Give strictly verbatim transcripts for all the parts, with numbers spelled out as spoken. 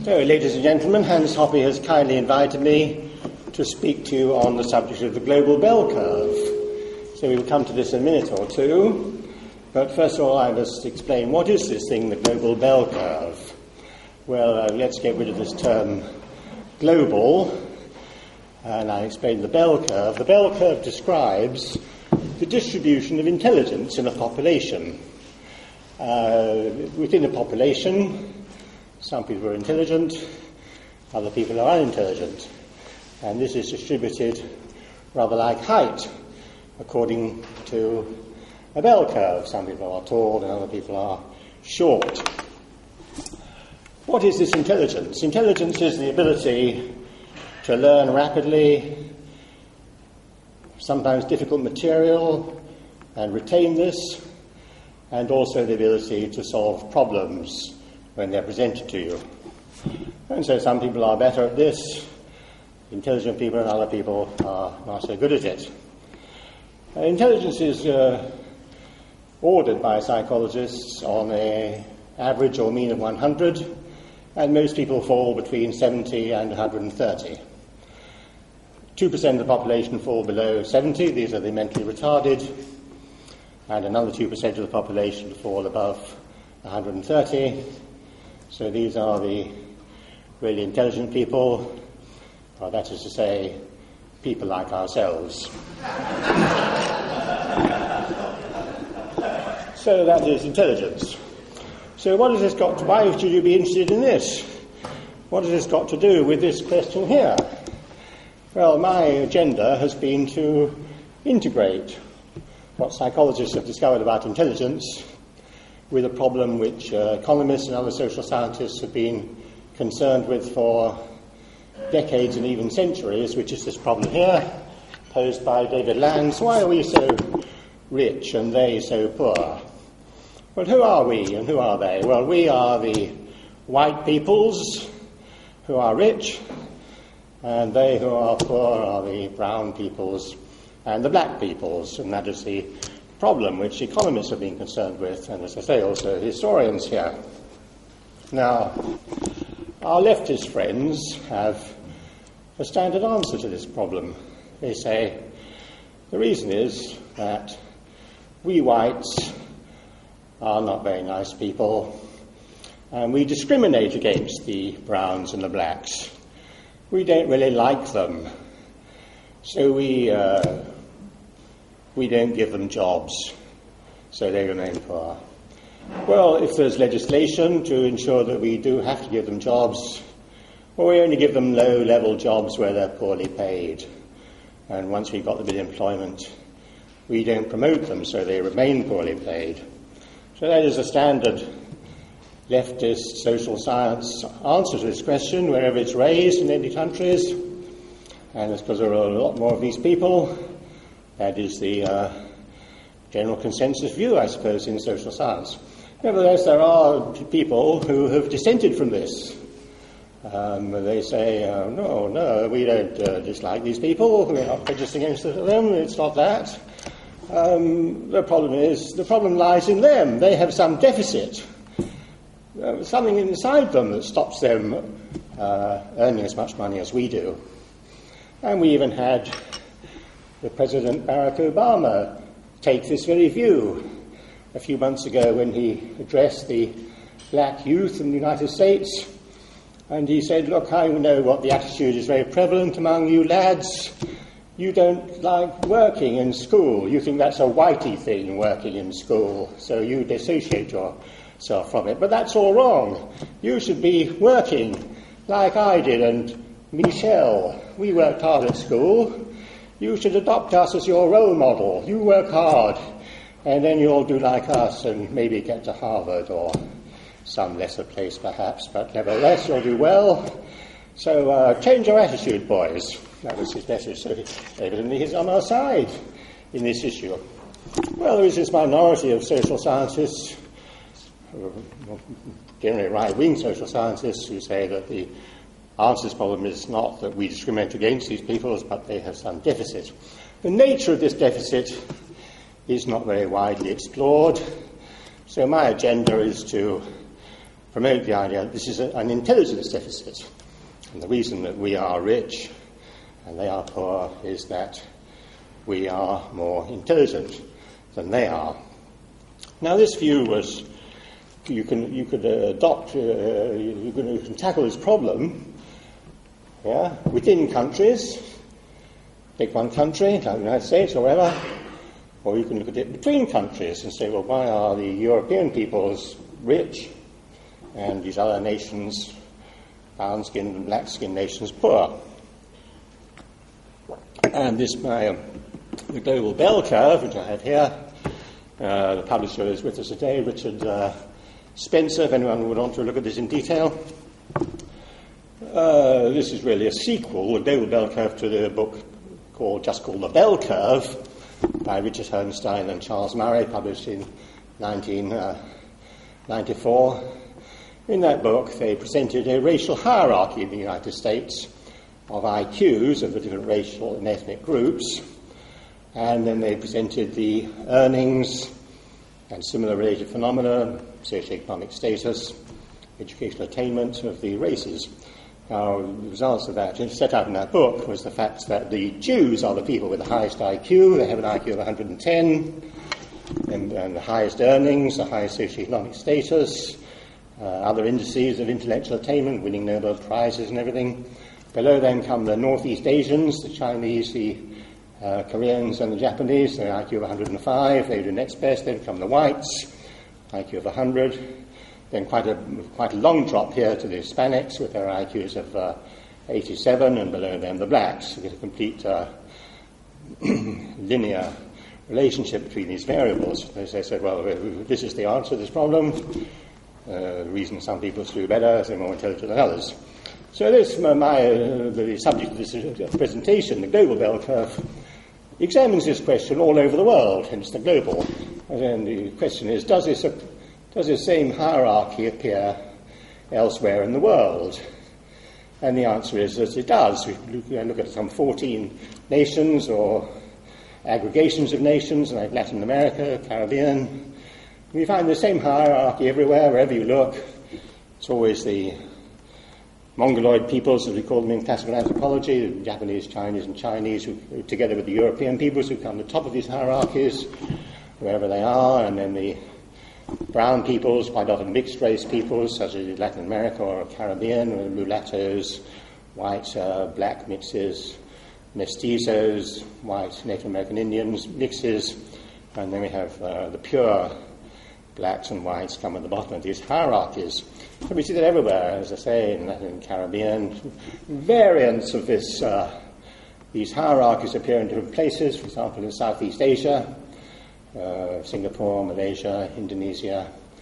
So, ladies and gentlemen, Hans Hoppe has kindly invited me to speak to you on the subject of the global bell curve. So we'll come to this in a minute or two. But first of all, I must explain, what is this thing, the global bell curve? Well, uh, let's get rid of this term global, and I explain the bell curve. The bell curve describes the distribution of intelligence in a population. Uh, within a population, some people are intelligent, other people are unintelligent. And this is distributed rather like height, according to a bell curve. Some people are tall and other people are short. What is this intelligence? Intelligence is the ability to learn rapidly, sometimes difficult material, and retain this, and also the ability to solve problems when they're presented to you. And so some people are better at this, intelligent people, and other people are not so good at it. Uh, intelligence is uh, ordered by psychologists on an average or mean of one hundred, and most people fall between seventy and one hundred thirty. two percent of the population fall below seventy, these are the mentally retarded, and another two percent of the population fall above one hundred thirty. So these are the really intelligent people, or that is to say, people like ourselves. So that is intelligence. So what has this got to, why should you be interested in this? What has this got to do with this question here? Well, my agenda has been to integrate what psychologists have discovered about intelligence with a problem which uh, economists and other social scientists have been concerned with for decades and even centuries, which is this problem here, posed by David Lanz. Why are we so rich and they so poor? Well, who are we and who are they? Well, we are the white peoples who are rich, and they who are poor are the brown peoples and the black peoples, and that is the problem which economists have been concerned with, and as I say, also historians here. Now, our leftist friends have a standard answer to this problem. They say the reason is that we whites are not very nice people, and we discriminate against the browns and the blacks. We don't really like them, so we uh, we don't give them jobs, so they remain poor. Well, if there's legislation to ensure that we do have to give them jobs, well, we only give them low-level jobs where they're poorly paid. And once we've got them in employment, we don't promote them, so they remain poorly paid. So that is a standard leftist social science answer to this question wherever it's raised in any countries. And it's because there are a lot more of these people. That is the uh, general consensus view, I suppose, in social science. Nevertheless, there are people who have dissented from this. Um, they say, uh, no, no, we don't uh, dislike these people, we're not prejudiced against them, it's not that. Um, the problem is, the problem lies in them. They have some deficit, uh, something inside them that stops them uh, earning as much money as we do. And we even had the President Barack Obama take this very view a few months ago when he addressed the black youth in the United States. And he said, look, I know what the attitude is very prevalent among you lads. You don't like working in school. You think that's a whitey thing, working in school. So you dissociate yourself from it. But that's all wrong. You should be working like I did and Michelle. We worked hard at school. You should adopt us as your role model. You work hard, and then you'll do like us and maybe get to Harvard or some lesser place perhaps, but nevertheless you'll do well. So uh, change your attitude, boys. That was his message. So evidently he's on our side in this issue. Well, there is this minority of social scientists, generally right-wing social scientists, who say that the answer to this problem is not that we discriminate against these peoples, but they have some deficit. The nature of this deficit is not very widely explored, so my agenda is to promote the idea that this is a, an intelligence deficit. And the reason that we are rich and they are poor is that we are more intelligent than they are. Now, this view was, you can you could uh, adopt, uh, you, can, you can tackle this problem, yeah, within countries. Take one country, like the United States or wherever, or you can look at it between countries and say, well, why are the European peoples rich and these other nations, brown-skinned and black-skinned nations, poor? And this, my, um, the global bell curve, which I have here, uh, the publisher is with us today, Richard uh, Spencer, if anyone would want to look at this in detail. Uh, this is really a sequel, the global bell curve, to the book called, just called The Bell Curve, by Richard Herrnstein and Charles Murray, published in nineteen ninety-four. In that book, they presented a racial hierarchy in the United States of I Qs of the different racial and ethnic groups, and then they presented the earnings and similar related phenomena, socioeconomic status, educational attainment of the races. Now, the results of that, set out in that book, was the fact that the Jews are the people with the highest I Q. They have an I Q of one hundred ten, and, and the highest earnings, the highest socioeconomic status, uh, other indices of intellectual attainment, winning Nobel Prizes and everything. Below them come the Northeast Asians, the Chinese, the uh, Koreans and the Japanese, their I Q of one hundred five. They do next best. Then come the whites, I Q of one hundred. Then quite a quite a long drop here to the Hispanics with their I Qs of uh, eighty-seven, and below them the blacks. You get a complete uh, linear relationship between these variables. They said, well, this is the answer to this problem. Uh, the reason some people do better is they're more intelligent than others. So this, my, uh, the subject of this presentation, the global bell curve, examines this question all over the world, hence the global. And then the question is, does this Does the same hierarchy appear elsewhere in the world? And the answer is that it does. We look at some fourteen nations or aggregations of nations, like Latin America, Caribbean. We find the same hierarchy everywhere, wherever you look. It's always the Mongoloid peoples, as we call them in classical anthropology, the Japanese, Chinese, and Chinese, who, together with the European peoples, who come to the top of these hierarchies, wherever they are, and then the brown peoples, quite often mixed-race peoples, such as Latin America or Caribbean, or mulattoes, white, uh, black mixes, mestizos, white Native American Indians mixes, and then we have uh, the pure blacks and whites come at the bottom of these hierarchies. So we see that everywhere, as I say, in Latin Caribbean. Variants of this, uh, these hierarchies appear in different places, for example, in Southeast Asia, Uh, Singapore, Malaysia, Indonesia,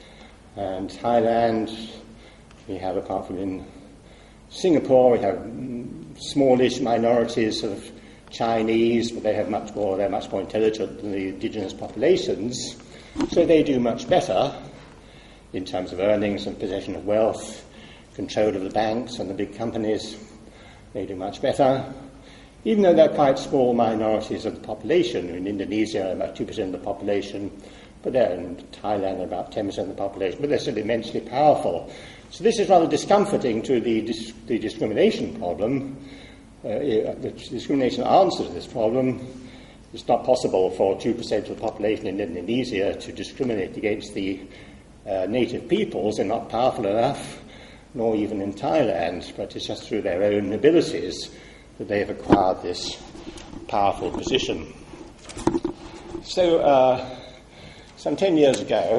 and Thailand. We have, apart from in Singapore, we have smallish minorities of Chinese, but they have much more, they're much more intelligent than the indigenous populations, so they do much better in terms of earnings and possession of wealth, control of the banks and the big companies. They do much better. Even though they're quite small minorities of the population. In Indonesia, about two percent of the population, but they're in Thailand, about ten percent of the population, but they're still immensely powerful. So this is rather discomforting to the, dis- the discrimination problem. Uh, the discrimination answer to this problem. It's not possible for two percent of the population in Indonesia to discriminate against the uh, native peoples. They're not powerful enough, nor even in Thailand, but it's just through their own abilities that they have acquired this powerful position. So, uh, some ten years ago,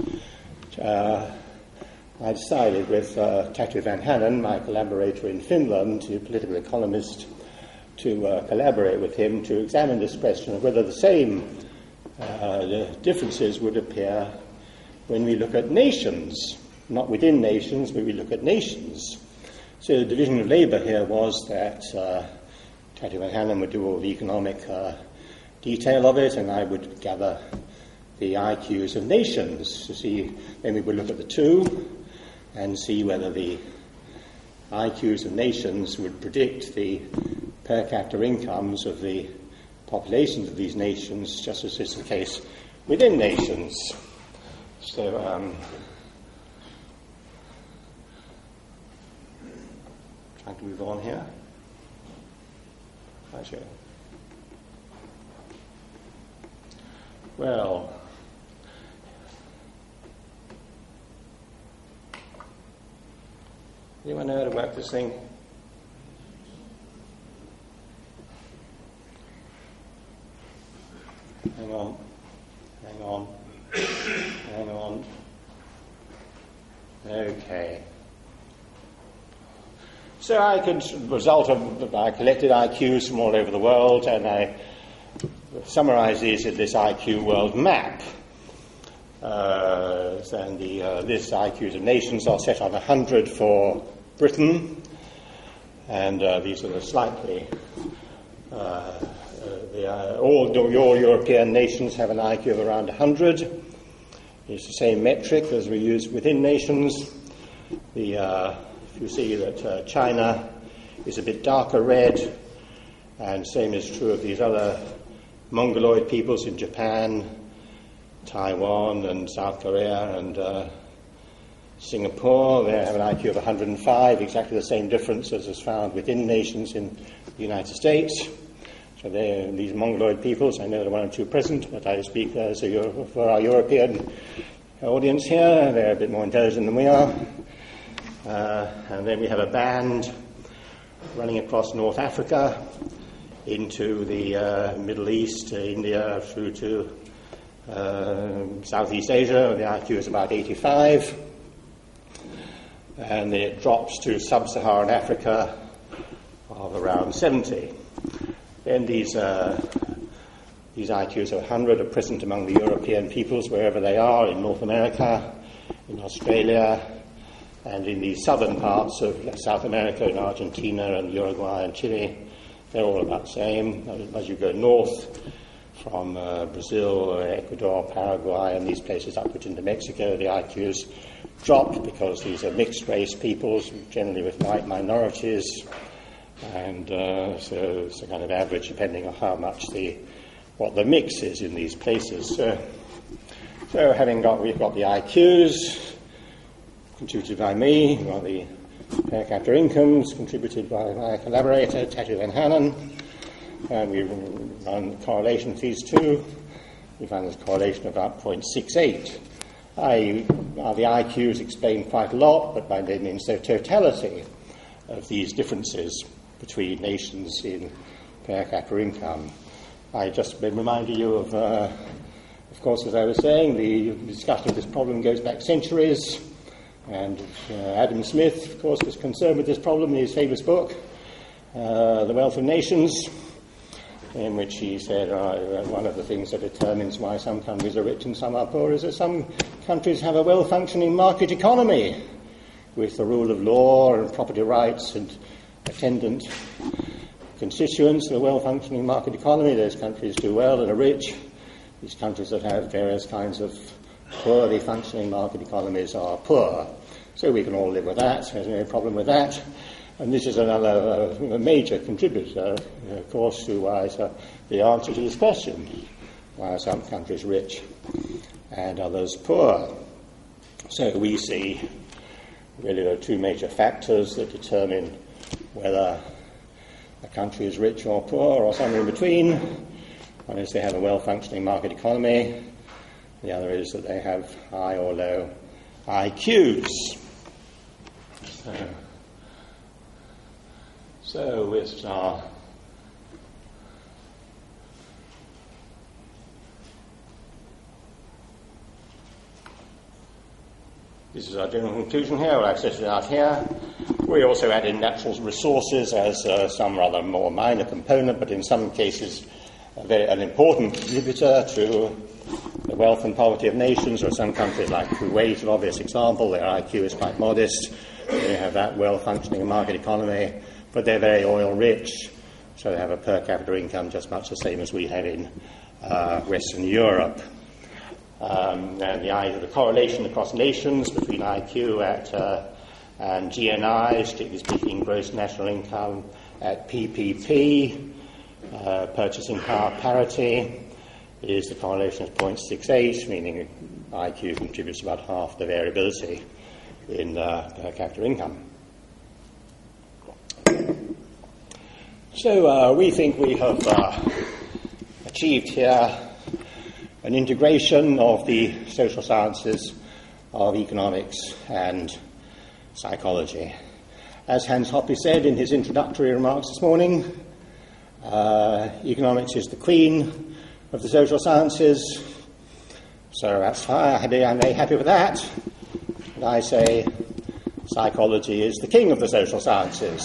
uh, I decided with uh, Tatu Vanhanen, my collaborator in Finland, a political economist, to uh, collaborate with him to examine this question of whether the same uh, the differences would appear when we look at nations, not within nations, but we look at nations. So the division of labour here was that uh, Tatu Vanhanen would do all the economic uh, detail of it, and I would gather the I Qs of nations to see. Then we would look at the two and see whether the I Qs of nations would predict the per capita incomes of the populations of these nations, just as is the case within nations. So. Um, Trying to move on here. I show. Well, anyone know how to work this thing? Hang on, hang on, hang on. Okay. So I could, result of, I collected I Qs from all over the world, and I summarise these in this I Q world map. Uh, and the, uh, this I Qs of nations are set on one hundred for Britain, and uh, these are the slightly, uh, uh, the, uh, all, all European nations have an I Q of around one hundred. It's the same metric as we use within nations. The, uh, you see that uh, China is a bit darker red, and same is true of these other Mongoloid peoples in Japan, Taiwan, and South Korea, and uh, Singapore. They have an I Q of one hundred five, exactly the same difference as is found within nations in the United States. So these Mongoloid peoples, I know there are one or two present, but I speak as a Euro- for our European audience here. They're a bit more intelligent than we are. Uh, and then we have a band running across North Africa into the uh, Middle East, uh, India, through to uh, Southeast Asia. The I Q is about eighty-five. And then it drops to sub-Saharan Africa of around seventy. Then these, uh, these I Qs of one hundred are present among the European peoples wherever they are, in North America, in Australia, and in the southern parts of South America, in Argentina and Uruguay and Chile. They're all about the same. As you go north from uh, Brazil, Ecuador, Paraguay, and these places upwards into Mexico, the I Qs drop because these are mixed-race peoples, generally with white minorities, and uh, so it's a kind of average depending on how much the what the mix is in these places. So, so having got, we've got the I Qs contributed by me, we've got the per capita incomes contributed by my collaborator, Tatu Van Hanen, and we run the correlation of these two. We find this correlation of about zero point six eight. I, uh, the I Qs explain quite a lot, but by no means the totality of these differences between nations in per capita income. I just reminded you of, uh, of course, as I was saying, the discussion of this problem goes back centuries. And uh, Adam Smith, of course, was concerned with this problem in his famous book, uh, The Wealth of Nations, in which he said uh, one of the things that determines why some countries are rich and some are poor is that some countries have a well-functioning market economy with the rule of law and property rights and attendant constituents of a well-functioning market economy. Those countries do well and are rich. These countries that have various kinds of poorly functioning market economies are poor. So we can all live with that. There's no problem with that. And this is another uh, major contributor, uh, of course, to why uh, the answer to this question: why are some countries rich and others poor? So we see really there are two major factors that determine whether a country is rich or poor or somewhere in between. One is they have a well-functioning market economy. The other is that they have high or low I Qs. So, so with our this is our general conclusion here. Well, I've set it out here. We also add in natural resources as uh, some rather more minor component, but in some cases a very, an important contributor to the wealth and poverty of nations. Or some countries like Kuwait, an obvious example, their I Q is quite modest. They have that well-functioning market economy, but they're very oil-rich, so they have a per capita income just much the same as we have in uh, Western Europe. Um, and the, the correlation across nations between I Q at uh, and G N I, strictly speaking, gross national income at P P P, uh, purchasing power parity, is the correlation of zero point six eight, meaning I Q contributes about half the variability in uh, per capita income. So uh, we think we have uh, achieved here an integration of the social sciences of economics and psychology. As Hans Hoppe said in his introductory remarks this morning, uh, economics is the queen of the social sciences, so that's fine. I'm very happy with that. And I say psychology is the king of the social sciences.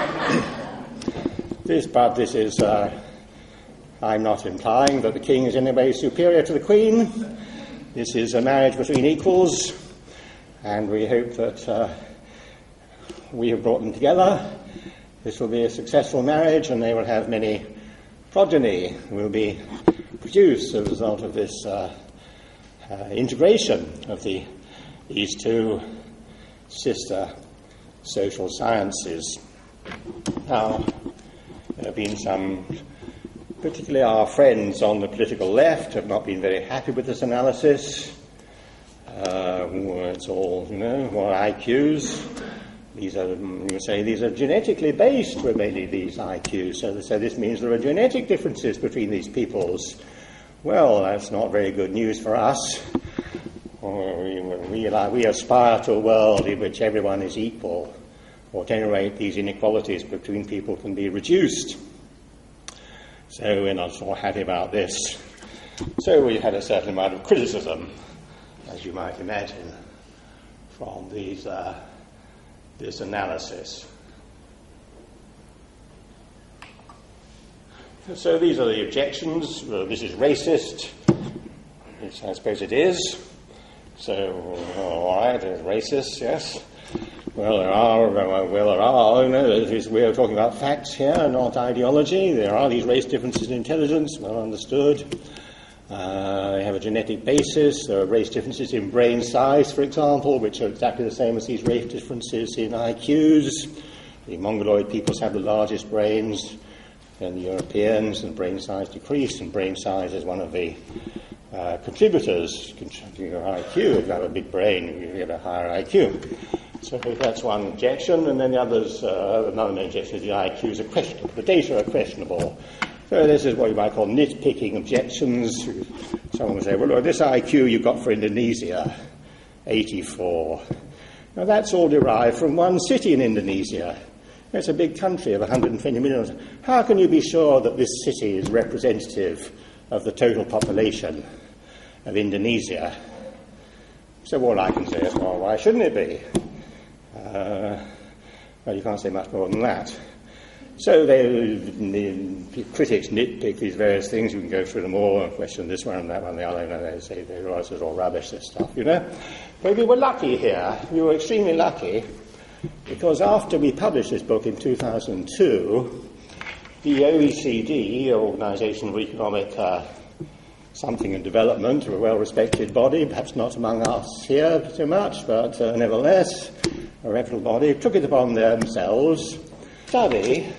this, but this is, uh, I'm not implying that the king is in any way superior to the queen. This is a marriage between equals, and we hope that uh, we have brought them together. This will be a successful marriage, and they will have many progeny who will be produced as a result of this uh, uh, integration of the these two sister social sciences. Now, there have been some, particularly our friends on the political left, have not been very happy with this analysis. Uh, it's all, you know, more I Qs. These are, you say, these are genetically based, were mainly these I Qs. So they say this means there are genetic differences between these peoples. Well, that's not very good news for us. We, we, we aspire to a world in which everyone is equal, or at any rate these inequalities between people can be reduced. So we're not so happy about this. So we had a certain amount of criticism, as you might imagine, from these, uh, this analysis. So these are the objections. Well, this is racist. Yes, I suppose it is. So, all right, it's racist, yes. Well, there are, well, there are, you know, we are talking about facts here, not ideology. There are these race differences in intelligence, well understood. Uh, they have a genetic basis. There are race differences in brain size, for example, which are exactly the same as these race differences in I Qs. The Mongoloid peoples have the largest brains than the Europeans, and brain size decreased, and brain size is one of the uh, contributors to your I Q. If you have a big brain, you get a higher I Q. So that's one objection, and then the others, uh, another objection is the I Qs are questionable. The data are questionable. So this is what you might call nitpicking objections. Someone will say, well, look, this I Q you got for Indonesia, eighty-four. Now that's all derived from one city in Indonesia. It's a big country of one hundred twenty million. How can you be sure that this city is representative of the total population of Indonesia? So all I can say is, well, why shouldn't it be? Uh, well, you can't say much more than that. So they, the critics nitpick these various things. You can go through them all and question this one and that one and the other, and they say they realize it's all rubbish, this stuff, you know. But we were lucky here. We were extremely lucky, because after we published this book in two thousand two, the O E C D, Organisation for Economic uh, Something and Development, a well-respected body, perhaps not among us here so much, but uh, nevertheless, a reputable body, took it upon themselves to study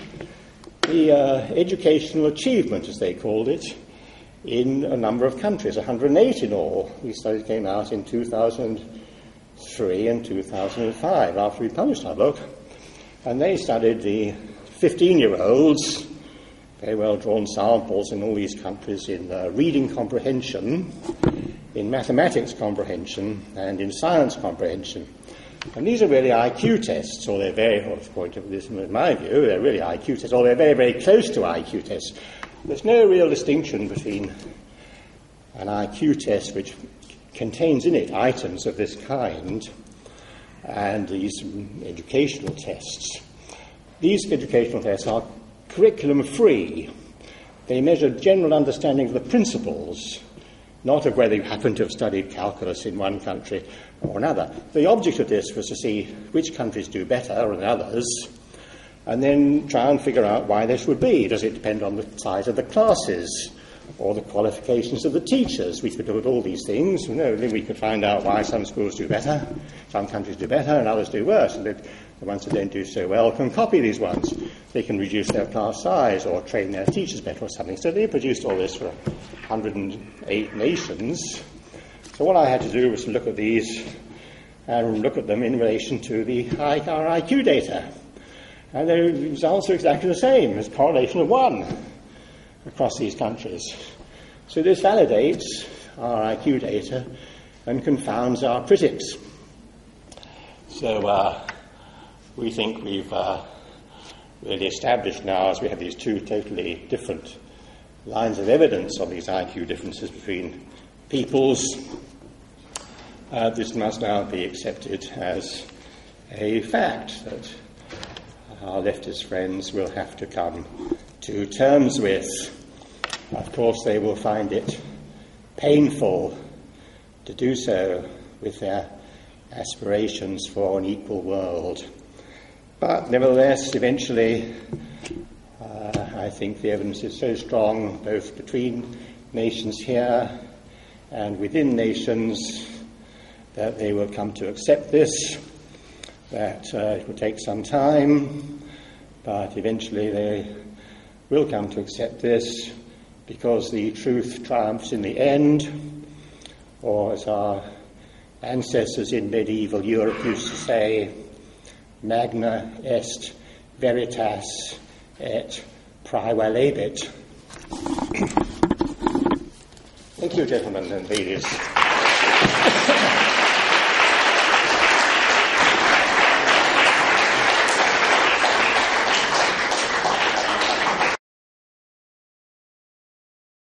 the uh, educational achievement, as they called it, in a number of countries, one hundred eight in all. These studies came out in two thousand three and two thousand five, after we published our book. And they studied the fifteen-year-olds, very well-drawn samples in all these countries, in uh, reading comprehension, in mathematics comprehension, and in science comprehension. And these are really I Q tests, or they're very, according to this, in my view, they're really I Q tests, or they're very, very close to I Q tests. There's no real distinction between an I Q test which contains in it items of this kind and these educational tests. These educational tests are curriculum-free. They measure general understanding of the principles, not of whether you happen to have studied calculus in one country or another. The object of this was to see which countries do better than others, and then try and figure out why this would be. Does it depend on the size of the classes or the qualifications of the teachers? We could look at all these things. You know, then we could find out why some schools do better, some countries do better, and others do worse. And the ones that don't do so well can copy these ones. They can reduce their class size or train their teachers better or something. So they produced all this for one hundred eight nations. So what I had to do was to look at these and look at them in relation to the our I Q data. And the results are exactly the same. There's correlation of one across these countries. So this validates our I Q data and confounds our critics. So uh, we think we've uh, really established now, as we have these two totally different lines of evidence on these I Q differences between peoples, uh, this must now be accepted as a fact that our leftist friends will have to come to terms with. Of course, they will find it painful to do so with their aspirations for an equal world. But nevertheless, eventually, uh, I think the evidence is so strong, both between nations here and within nations, that they will come to accept this, that uh, it will take some time, but eventually they will come to accept this because the truth triumphs in the end, or as our ancestors in medieval Europe used to say, magna est veritas et praevalebit. Thank you, gentlemen and ladies.